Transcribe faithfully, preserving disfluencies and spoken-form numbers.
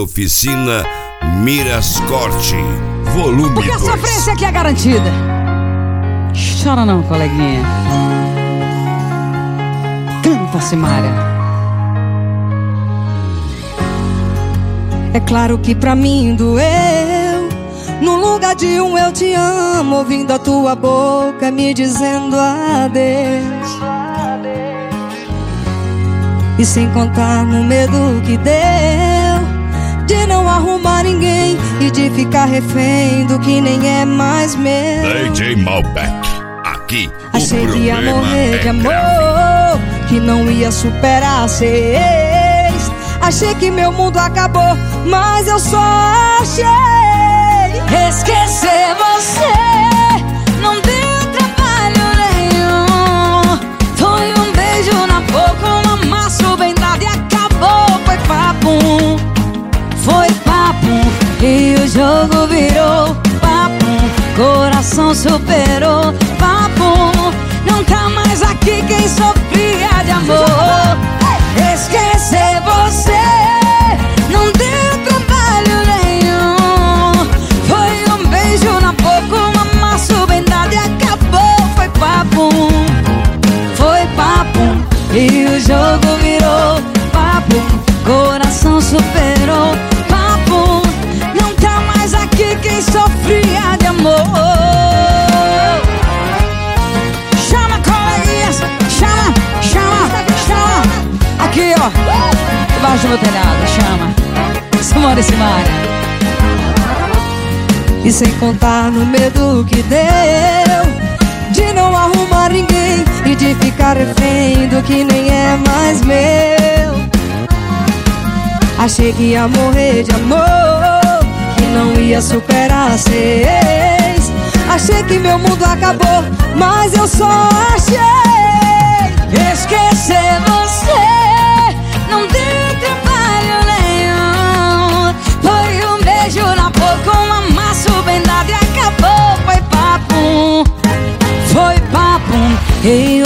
Oficina Mirascorte, volume Porque a dois. sofrência aqui é garantida. Chora não, coleguinha. Canta, Simária. É claro que pra mim doeu, no lugar de um eu te amo, ouvindo a tua boca me dizendo adeus. E sem contar no medo que deu de não arrumar ninguém e de ficar refém do que nem é mais meu. D J Malbec, aqui Achei o que ia problema morrer é de amor, grave. que não ia superar ser ex. Achei que meu mundo acabou, mas eu só achei Esquecer você não deu trabalho nenhum. Foi um beijo na boca, um amasso bem dado e acabou. Foi papum, foi papum, e o jogo virou papum. Coração superou papum. Não tá mais aqui quem sofria de amor. Esquecer você não deu trabalho nenhum. Foi um beijo na boca, um amasso bem dado e acabou. Foi papum, foi papum, e o jogo virou papum. Coração superou papum. Não tá mais aqui quem sofria de amor. Chama, coleguinhas, chama, chama, chama. Aqui, ó, debaixo do meu telhado, chama Simária e Simária. E sem contar no medo que deu de não arrumar ninguém e de ficar refém do que nem é mais meu. Achei que ia morrer de amor, que não ia superar ser ex. Achei que meu mundo acabou, mas eu só achei Esquecer você não deu trabalho nenhum. Foi um beijo na boca, um amasso bem dado e acabou. Foi papum, foi papum, e